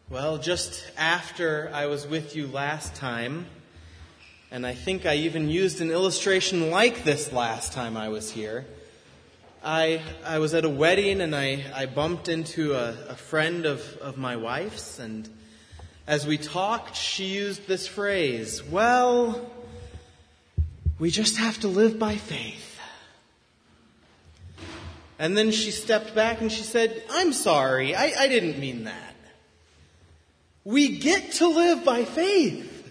Well, just after I was with you last time, and I think I even used an illustration like this last time I was here, I was at a wedding and I bumped into a friend of my wife's, and as we talked, she used this phrase, well, we just have to live by faith. And then she stepped back and she said, I'm sorry, I didn't mean that. We get to live by faith.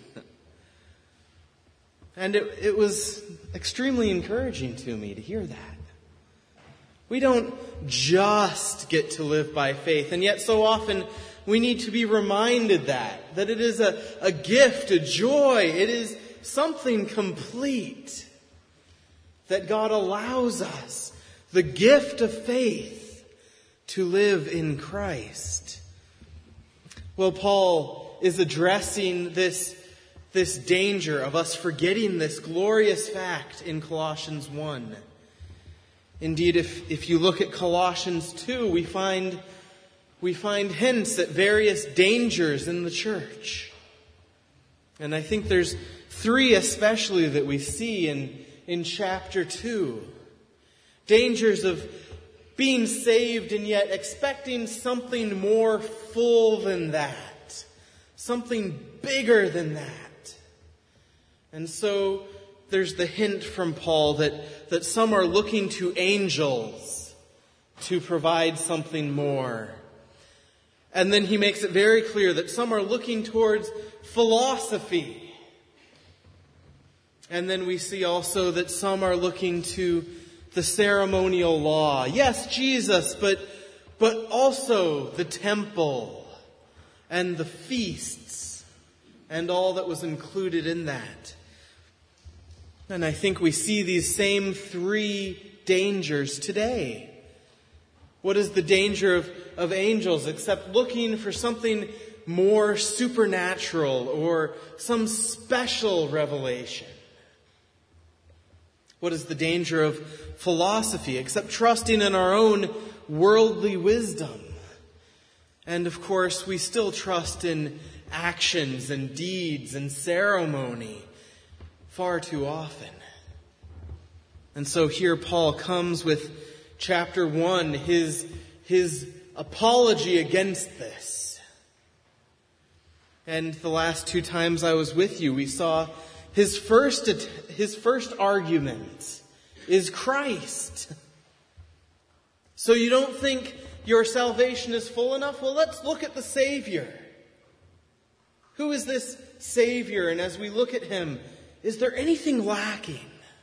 And it was extremely encouraging to me to hear that. We don't just get to live by faith, and yet so often we need to be reminded that it is a gift, a joy, it is something complete that God allows us, the gift of faith, to live in Christ. Well, Paul is addressing this danger of us forgetting this glorious fact in Colossians 1. Indeed, if you look at Colossians 2, we find hints at various dangers in the church. And I think there's three especially that we see in chapter 2. Dangers of being saved and yet expecting something more full than that. Something bigger than that. And so there's the hint from Paul that some are looking to angels to provide something more. And then he makes it very clear that some are looking towards philosophy. And then we see also that some are looking to the ceremonial law. Yes, Jesus, but also the temple and the feasts and all that was included in that. And I think we see these same three dangers today. What is the danger of angels except looking for something more supernatural or some special revelation? What is the danger of philosophy except trusting in our own worldly wisdom? And of course, we still trust in actions and deeds and ceremony far too often. And so here Paul comes with chapter 1, his apology against this. And the last two times I was with you, we saw his first argument is Christ. So you don't think your salvation is full enough? Well, let's look at the Savior. Who is this Savior? And as we look at him, is there anything lacking?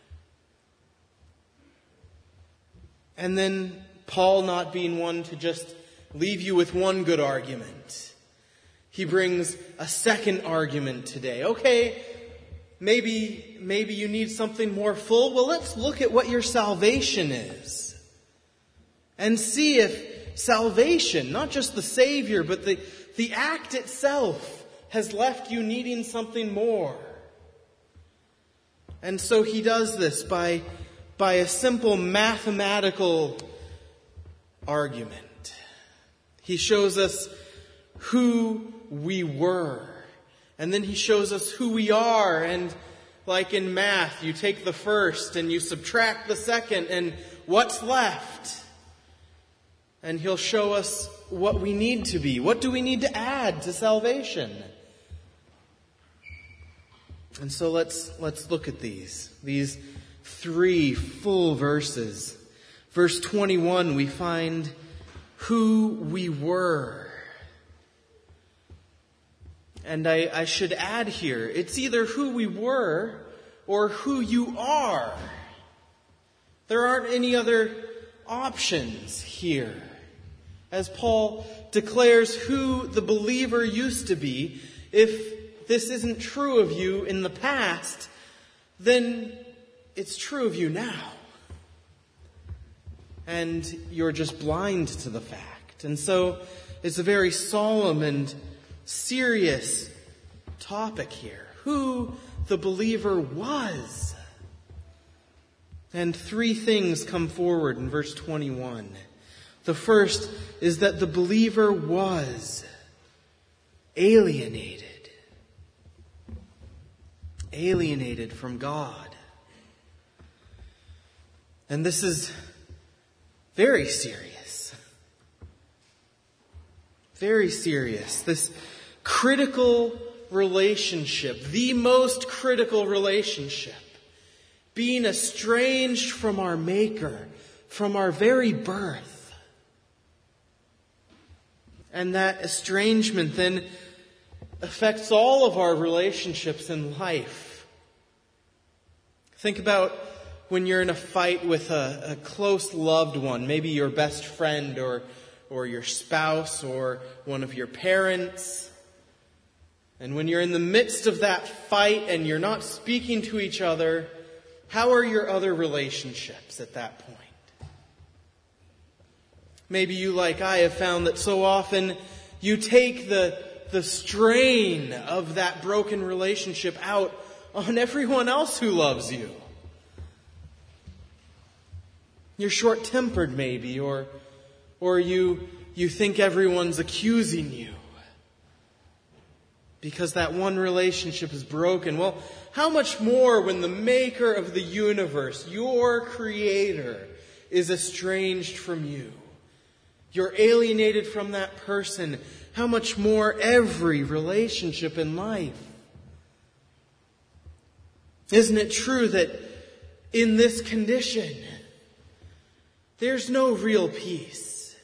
And then Paul, not being one to just leave you with one good argument, he brings a second argument today. Okay, maybe you need something more full. Well, let's look at what your salvation is and see if salvation, not just the Savior, but the act itself has left you needing something more. And so he does this by a simple mathematical argument. He shows us who we were. And then he shows us who we are. And like in math, you take the first and you subtract the second, and what's left? And he'll show us what we need to be. What do we need to add to salvation? And so let's look at these three full verses. Verse 21, we find who we were. And I should add here, it's either who we were or who you are. There aren't any other options here. As Paul declares who the believer used to be, if this isn't true of you in the past, then it's true of you now. And you're just blind to the fact. And so it's a very solemn and serious topic here. Who the believer was. And three things come forward in verse 21. The first is that the believer was. alienated. Alienated from God. And this is very serious. Very serious. This critical relationship, the most critical relationship, being estranged from our Maker, from our very birth. And that estrangement then affects all of our relationships in life. Think about when you're in a fight with a close loved one, maybe your best friend or your spouse or one of your parents. And when you're in the midst of that fight and you're not speaking to each other, how are your other relationships at that point? Maybe you, like I, have found that so often you take the strain of that broken relationship out on everyone else who loves you. You're short-tempered maybe, or you think everyone's accusing you because that one relationship is broken. Well, how much more when the Maker of the universe, your Creator, is estranged from you? You're alienated from that person. How much more every relationship in life? Isn't it true that in this condition, there's no real peace?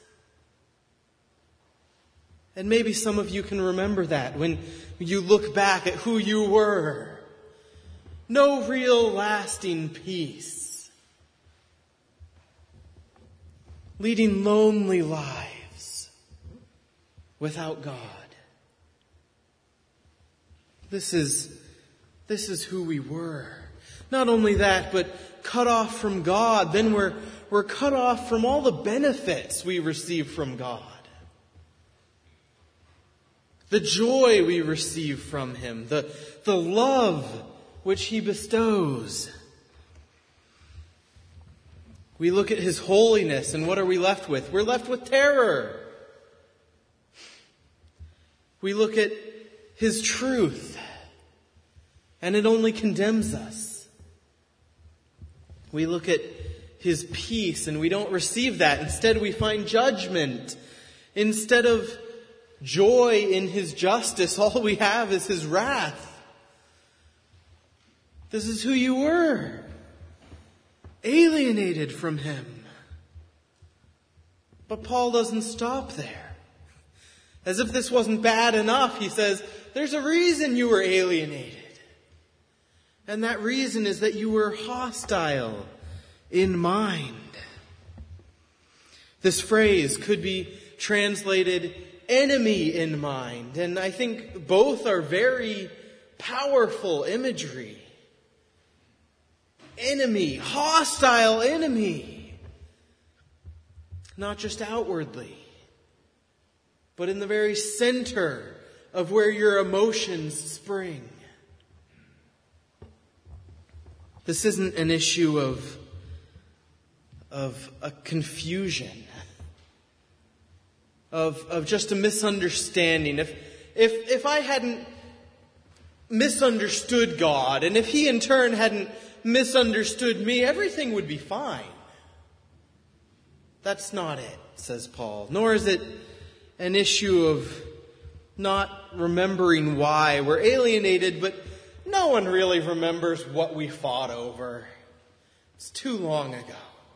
And maybe some of you can remember that when you look back at who you were. No real lasting peace. Leading lonely lives without God. This is who we were. Not only that, but cut off from God. Then we're cut off from all the benefits we receive from God. The joy we receive from Him. The love which He bestows. We look at His holiness, and what are we left with? We're left with terror. We look at His truth, and it only condemns us. We look at His peace, and we don't receive that. Instead, we find judgment. Instead of joy in His justice, all we have is His wrath. This is who you were. Alienated from Him. But Paul doesn't stop there. As if this wasn't bad enough, he says, there's a reason you were alienated. And that reason is that you were hostile in mind. This phrase could be translated enemy in mind. And I think both are very powerful imagery. Enemy, hostile enemy. Not just outwardly, but in the very center of where your emotions spring. This isn't an issue of a confusion, of just a misunderstanding. If I hadn't misunderstood God, and if He in turn hadn't misunderstood me, everything would be fine. That's not it, says Paul. Nor is it an issue of not remembering why we're alienated, but no one really remembers what we fought over. It's too long ago.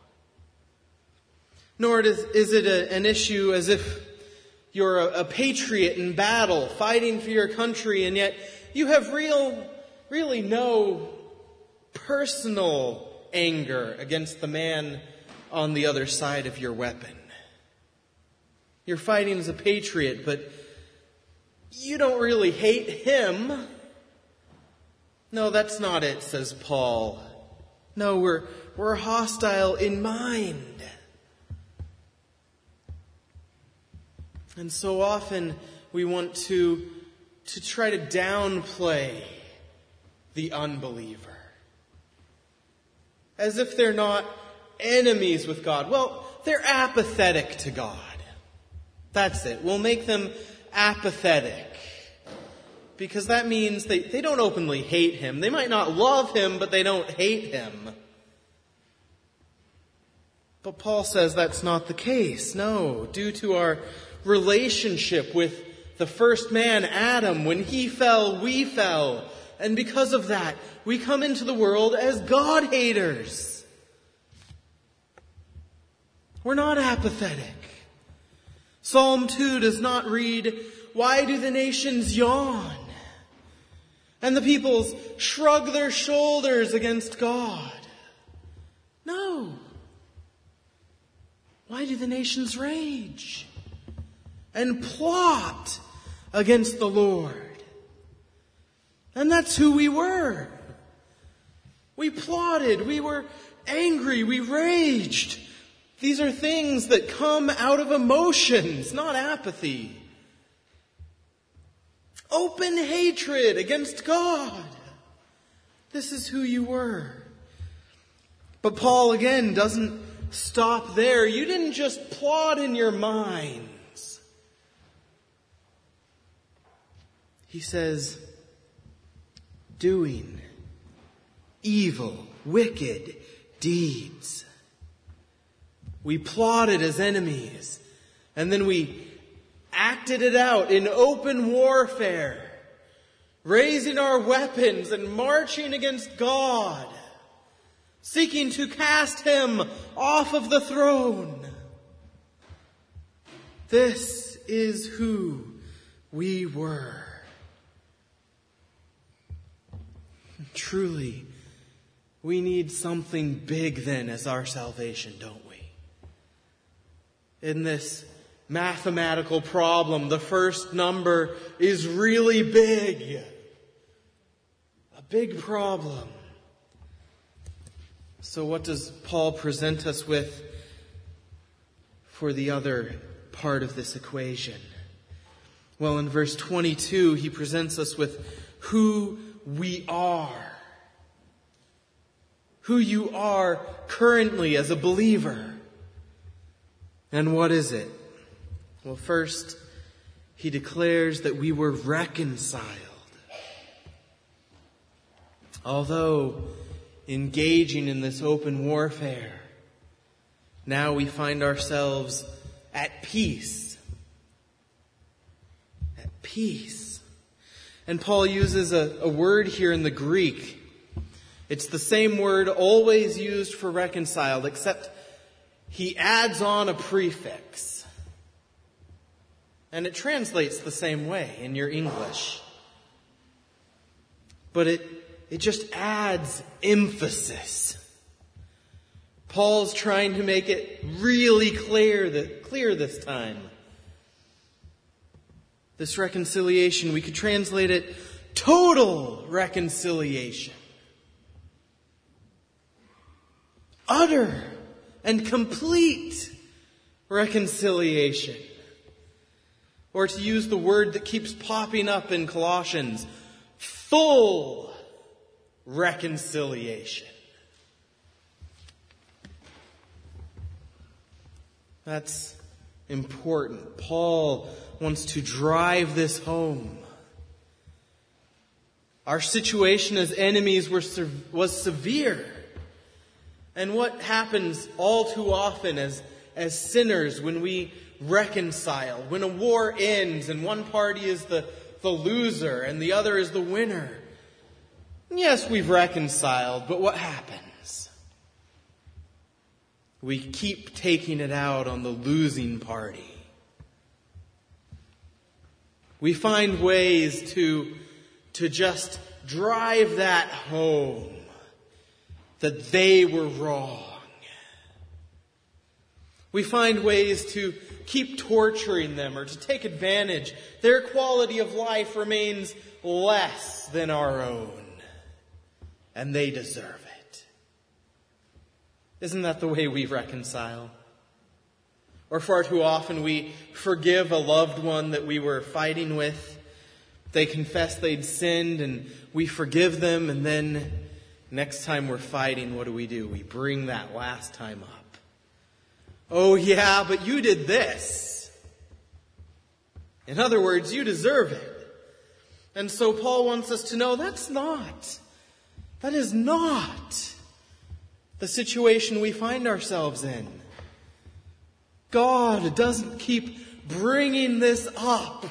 Nor is it an issue as if you're a patriot in battle, fighting for your country, and yet you have really no personal anger against the man on the other side of your weapon. You're fighting as a patriot, but you don't really hate him. No, that's not it, says Paul. No, we're hostile in mind. And so often we want to try to downplay the unbeliever. As if they're not enemies with God. Well, they're apathetic to God. That's it. We'll make them apathetic. because that means they don't openly hate him. They might not love him, but they don't hate him. But Paul says that's not the case. No, due to our relationship with the first man, Adam, when he fell, we fell. And because of that, we come into the world as God-haters. We're not apathetic. Psalm 2 does not read, "Why do the nations yawn? And the peoples shrug their shoulders against God." No. Why do the nations rage and plot against the Lord? And that's who we were. We plotted, we were angry, we raged. These are things that come out of emotions, not apathy. Open hatred against God. This is who you were. But Paul again doesn't stop there. You didn't just plot in your minds. He says, doing evil, wicked deeds. We plotted as enemies, and then we acted it out in open warfare, raising our weapons and marching against God, seeking to cast him off of the throne. This is who we were. Truly, we need something big then as our salvation, don't we? In this mathematical problem, the first number is really big. A big problem. So what does Paul present us with for the other part of this equation? Well, in verse 22, he presents us with who we are. Who you are currently as a believer. And what is it? Well, first, he declares that we were reconciled. Although engaging in this open warfare, now we find ourselves at peace. At peace. And Paul uses a word here in the Greek. It's the same word always used for reconciled, except he adds on a prefix. And it translates the same way in your English. But it just adds emphasis. Paul's trying to make it really clear this time. This reconciliation, we could translate it total reconciliation. Utter and complete reconciliation. Or to use the word that keeps popping up in Colossians, full reconciliation. That's important. Paul wants to drive this home. Our situation as enemies was severe. And what happens all too often as sinners when we reconcile, when a war ends and one party is the loser and the other is the winner? Yes, we've reconciled, but what happens? We keep taking it out on the losing party. We find ways to just drive that home, that they were wrong. We find ways to keep torturing them or to take advantage. Their quality of life remains less than our own, and they deserve it. Isn't that the way we reconcile? Or far too often we forgive a loved one that we were fighting with. They confess they'd sinned and we forgive them, and then next time we're fighting, what do? We bring that last time up. Oh yeah, but you did this. In other words, you deserve it. And so Paul wants us to know that is not the situation we find ourselves in. God doesn't keep bringing this up.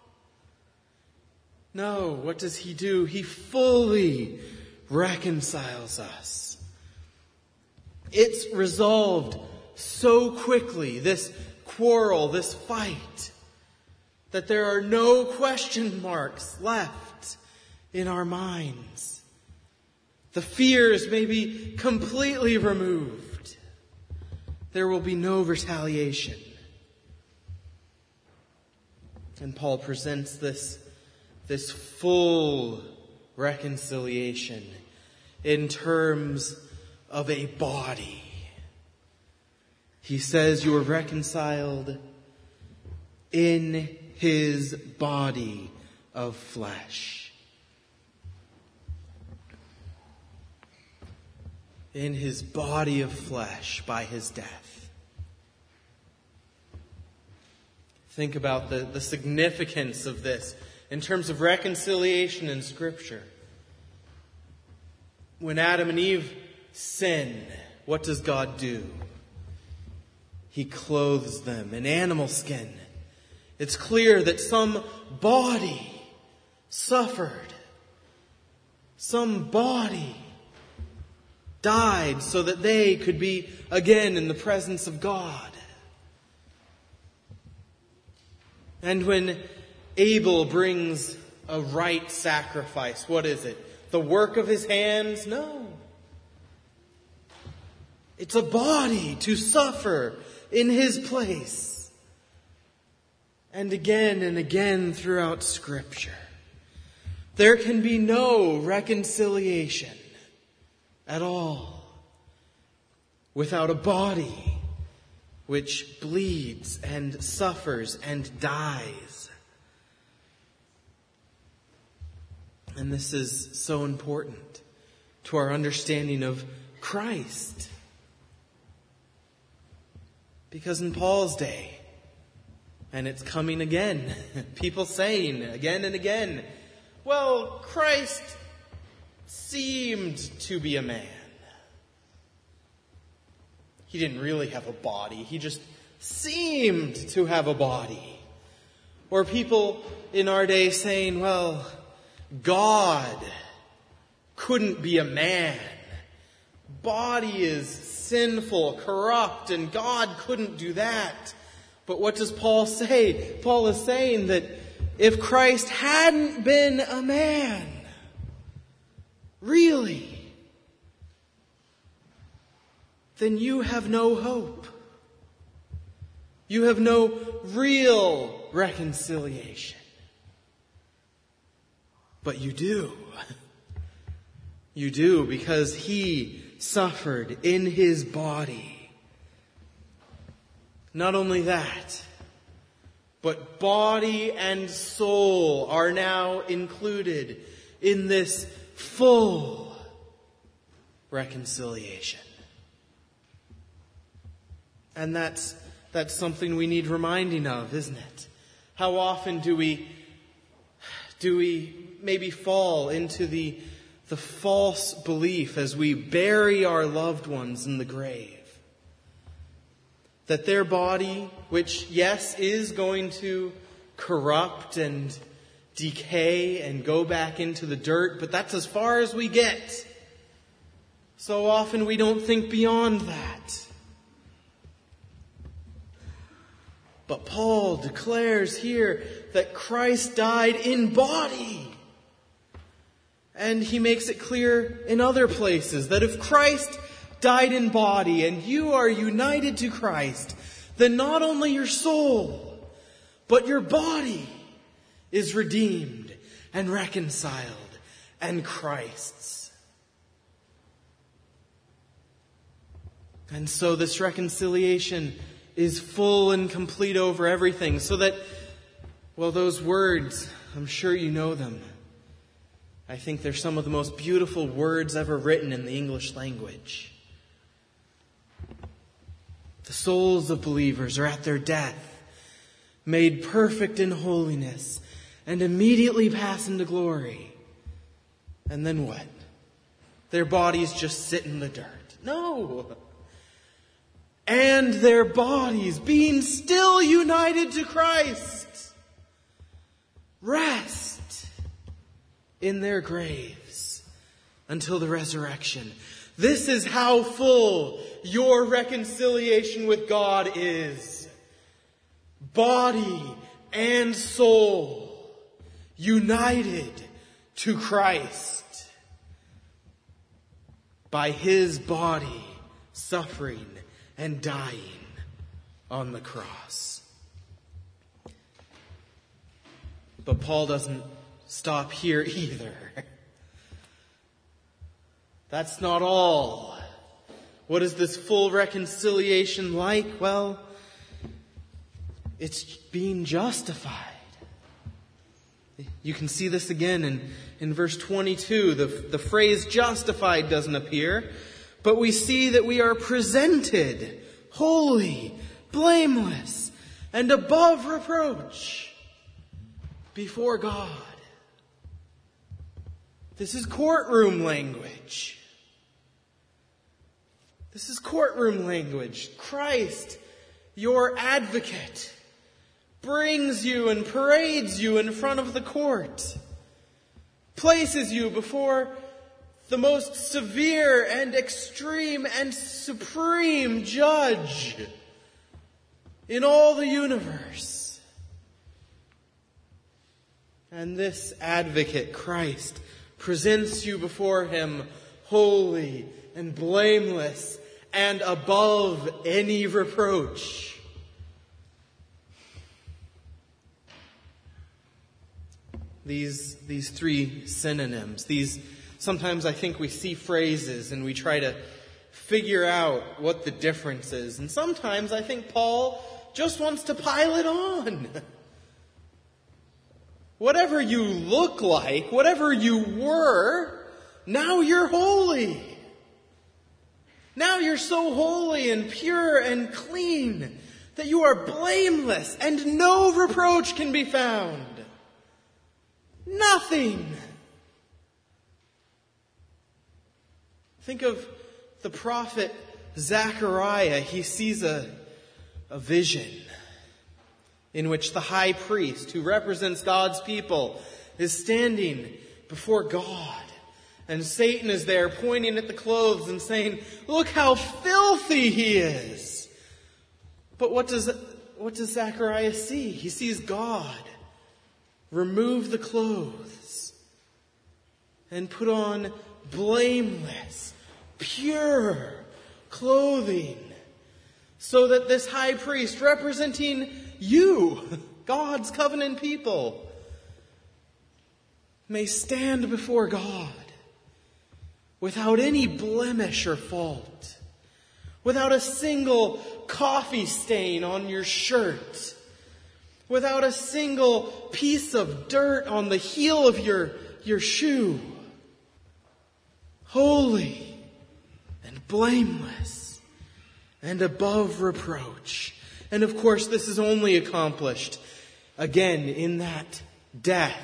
No, what does He do? He fully reconciles us. It's resolved so quickly, this quarrel, this fight, that there are no question marks left in our minds. The fears may be completely removed. There will be no retaliation. And Paul presents this full reconciliation in terms of a body. He says you are reconciled in His body of flesh. In His body of flesh by His death. Think about the significance of this in terms of reconciliation in Scripture. When Adam and Eve sin, what does God do? He clothes them in animal skin. It's clear that some body suffered. Some body died so that they could be again in the presence of God. And when Abel brings a right sacrifice, what is it? The work of his hands? No. It's a body to suffer in his place. And again throughout Scripture, there can be no reconciliation at all without a body which bleeds and suffers and dies. And this is so important to our understanding of Christ. Because in Paul's day, and it's coming again, people saying again and again, well, Christ seemed to be a man. He didn't really have a body. He just seemed to have a body. Or people in our day saying, well, God couldn't be a man. Body is sinful, corrupt, and God couldn't do that. But what does Paul say? Paul is saying that if Christ hadn't been a man, really, then you have no hope. You have no real reconciliation. But you do. You do, because He suffered in His body. Not only that, but body and soul are now included in this full reconciliation. And that's something we need reminding of, isn't it? How often do we maybe fall into the false belief as we bury our loved ones in the grave that their body, which, yes, is going to corrupt and decay and go back into the dirt, but that's as far as we get. So often we don't think beyond that. But Paul declares here that Christ died in body. And he makes it clear in other places that if Christ died in body and you are united to Christ, then not only your soul, but your body is redeemed and reconciled and Christ's. And so this reconciliation is full and complete over everything, so that, well, those words, I'm sure you know them. I think they're some of the most beautiful words ever written in the English language. The souls of believers are at their death, made perfect in holiness and immediately pass into glory. And then what? Their bodies just sit in the dirt. No. And their bodies, being still united to Christ, rest in their graves until the resurrection. This is how full your reconciliation with God is. Body and soul united to Christ by His body suffering and dying on the cross. But Paul doesn't stop here either. That's not all. What is this full reconciliation like? Well, it's being justified. You can see this again in verse 22. The phrase justified doesn't appear, but we see that we are presented holy, blameless, and above reproach before God. This is courtroom language. This is courtroom language. Christ, your advocate, brings you and parades you in front of the court, places you before the most severe and extreme and supreme judge in all the universe. And this advocate, Christ, presents you before Him holy and blameless and above any reproach. These three synonyms, sometimes I think we see phrases and we try to figure out what the difference is. And sometimes I think Paul just wants to pile it on. Whatever you look like, whatever you were, now you're holy. Now you're so holy and pure and clean that you are blameless and no reproach can be found. Nothing. Think of the prophet Zechariah. He sees a vision in which the high priest, who represents God's people, is standing before God. And Satan is there pointing at the clothes and saying, "Look how filthy he is." But what does Zechariah see? He sees God remove the clothes and put on blameless, pure clothing, so that this high priest, representing you, God's covenant people, may stand before God without any blemish or fault, without a single coffee stain on your shirt, without a single piece of dirt on the heel of your shoe. Holy and blameless and above reproach. And of course, this is only accomplished, again, in that death.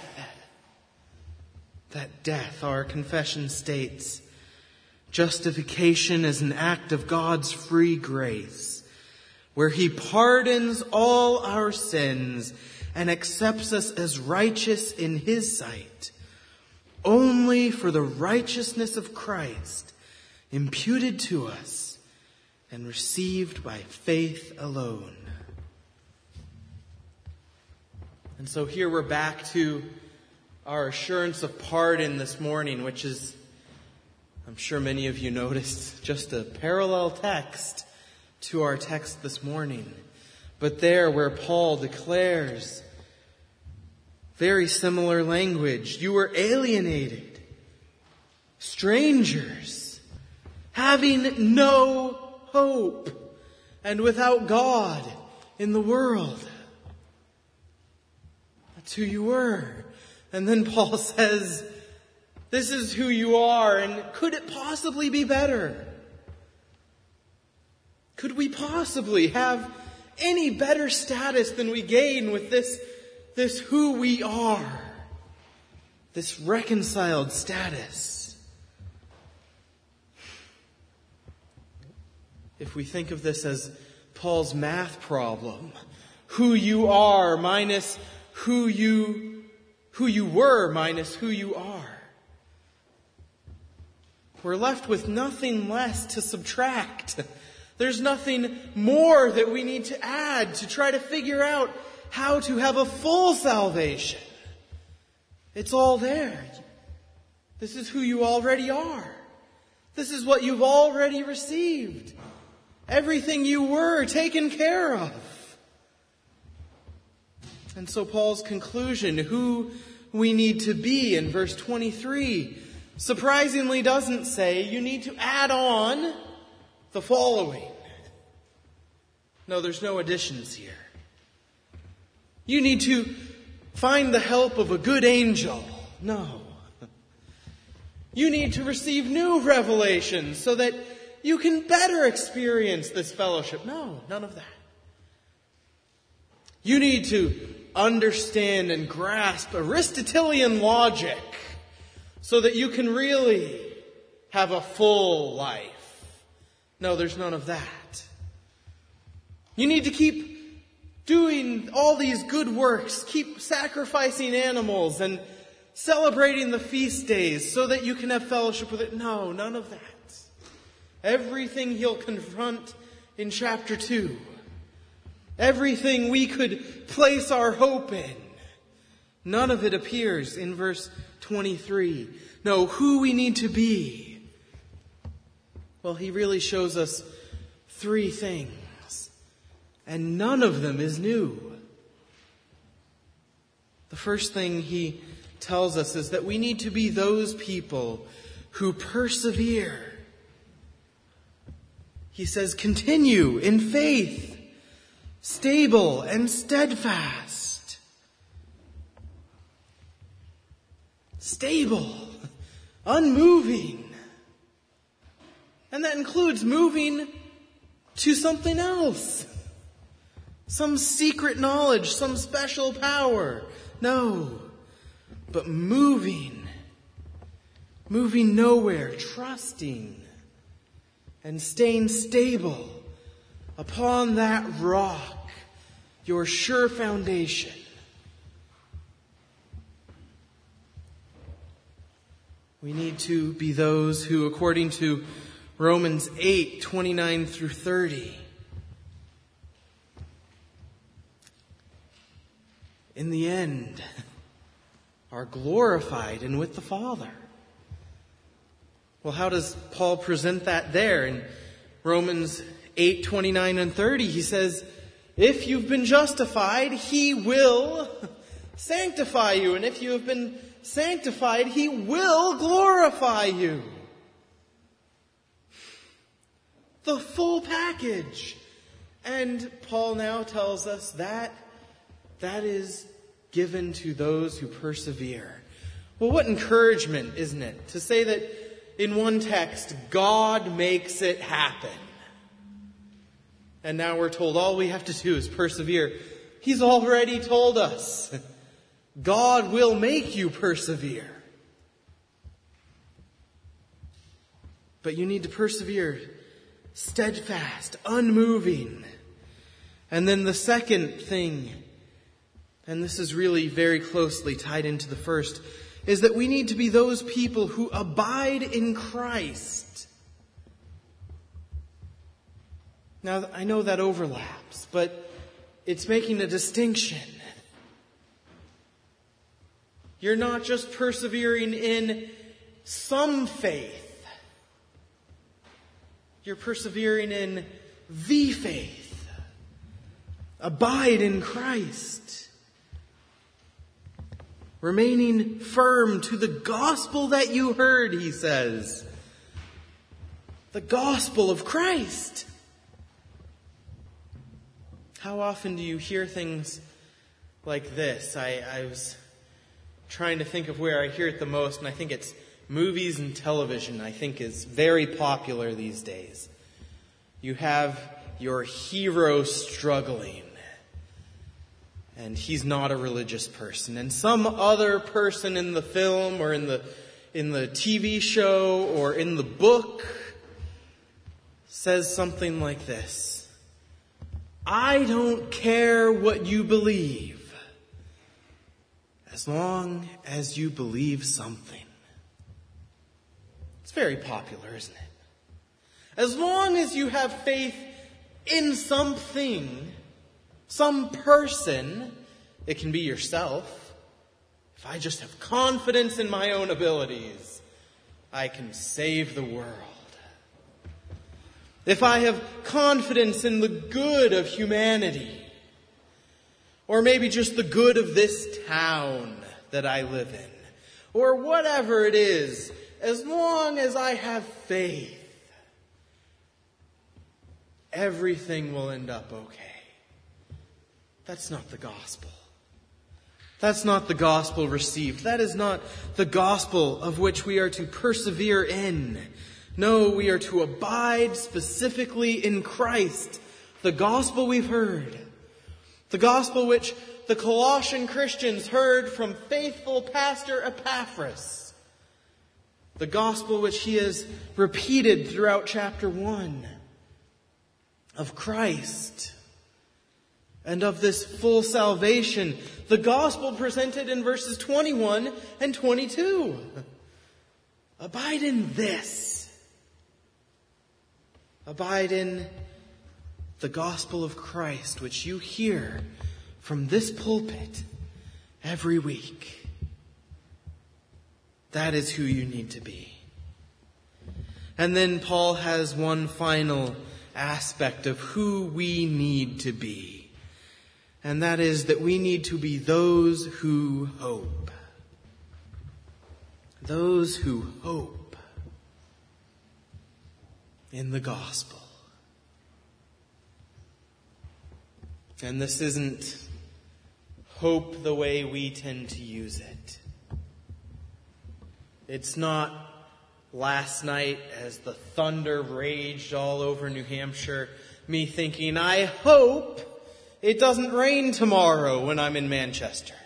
That death, our confession states, justification is an act of God's free grace, where He pardons all our sins and accepts us as righteous in His sight, only for the righteousness of Christ imputed to us and received by faith alone. And so here we're back to our assurance of pardon this morning, which is, I'm sure many of you noticed, just a parallel text to our text this morning. But there where Paul declares very similar language, you were alienated, strangers, having no hope, and without God in the world. That's who you were. And then Paul says, this is who you are, and could it possibly be better? Could we possibly have any better status than we gain with this this who we are, this reconciled status. If we think of this as Paul's math problem, who you are minus who you were minus who you are, we're left with nothing less to subtract. There's nothing more that we need to add to try to figure out how to have a full salvation. It's all there. This is who you already are. This is what you've already received. Everything you were taken care of. And so Paul's conclusion, who we need to be in verse 23, surprisingly doesn't say you need to add on the following. No, there's no additions here. You need to find the help of a good angel. No. You need to receive new revelations so that you can better experience this fellowship. No, none of that. You need to understand and grasp Aristotelian logic so that you can really have a full life. No, there's none of that. You need to keep doing all these good works, keep sacrificing animals and celebrating the feast days so that you can have fellowship with it. No, none of that. Everything he'll confront in chapter 2. Everything we could place our hope in. None of it appears in verse 23. No, who we need to be. Well, he really shows us 3 things. And none of them is new. The first thing he tells us is that we need to be those people who persevere. He says, continue in faith, stable and steadfast. Stable, unmoving. And that includes moving to something else. Some secret knowledge, some special power. No, but moving nowhere, trusting and staying stable upon that rock, your sure foundation. We need to be those who, according to Romans 8:29 through 30, in the end, are glorified and with the Father. Well, how does Paul present that there? In Romans 8:29 and 30, he says, if you've been justified, he will sanctify you. And if you have been sanctified, he will glorify you. The full package. And Paul now tells us that is given to those who persevere. Well, what encouragement, isn't it? To say that in one text, God makes it happen. And now we're told all we have to do is persevere. He's already told us. God will make you persevere. But you need to persevere steadfast, unmoving. And then the second thing, and this is really very closely tied into the first, is that we need to be those people who abide in Christ. Now, I know that overlaps, but it's making a distinction. You're not just persevering in some faith. You're persevering in the faith. Abide in Christ. Remaining firm to the gospel that you heard, he says. The gospel of Christ. How often do you hear things like this? I was trying to think of where I hear it the most, and I think it's movies and television, I think is very popular these days. You have your hero struggling. and he's not a religious person. And some other person in the film or in the TV show or in the book says something like this: I don't care what you believe, as long as you believe something. It's very popular, isn't it? As long as you have faith in something, some person, it can be yourself. If I just have confidence in my own abilities, I can save the world. If I have confidence in the good of humanity, or maybe just the good of this town that I live in, or whatever it is, as long as I have faith, everything will end up okay. That's not the gospel. That's not the gospel received. That is not the gospel of which we are to persevere in. No, we are to abide specifically in Christ, the gospel we've heard. The gospel which the Colossian Christians heard from faithful Pastor Epaphras. The gospel which he has repeated throughout chapter 1 of Christ and of this full salvation. The gospel presented in verses 21 and 22. Abide in this. Abide in the gospel of Christ, which you hear from this pulpit every week. That is who you need to be. And then Paul has one final aspect of who we need to be. And that is that we need to be those who hope. Those who hope in the gospel. And this isn't hope the way we tend to use it. It's not last night as the thunder raged all over New Hampshire, me thinking, I hope it doesn't rain tomorrow when I'm in Manchester.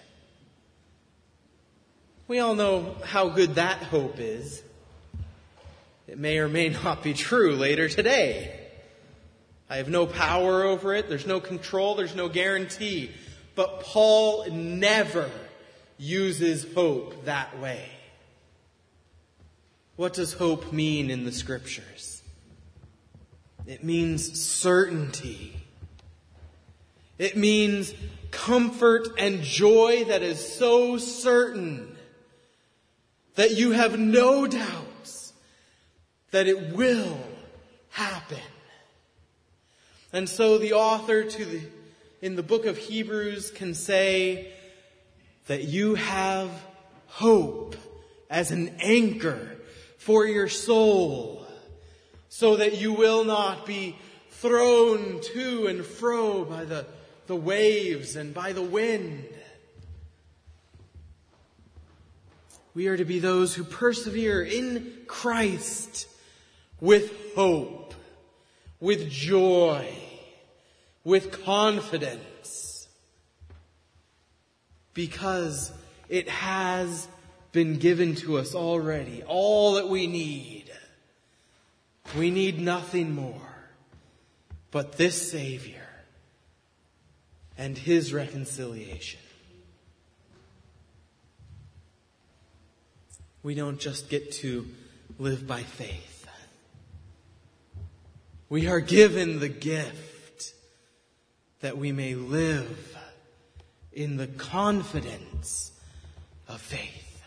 We all know how good that hope is. It may or may not be true later today. I have no power over it. There's no control. There's no guarantee. But Paul never uses hope that way. What does hope mean in the Scriptures? It means certainty. It means comfort and joy that is so certain that you have no doubts that it will happen. And so the author in the book of Hebrews can say that you have hope as an anchor for your soul, so that you will not be thrown to and fro by the waves and by the wind. We are to be those who persevere in Christ with hope, with joy, with confidence, because it has been given to us already, all that we need. We need nothing more but this Savior and His reconciliation. We don't just get to live by faith. We are given the gift that we may live in the confidence of faith.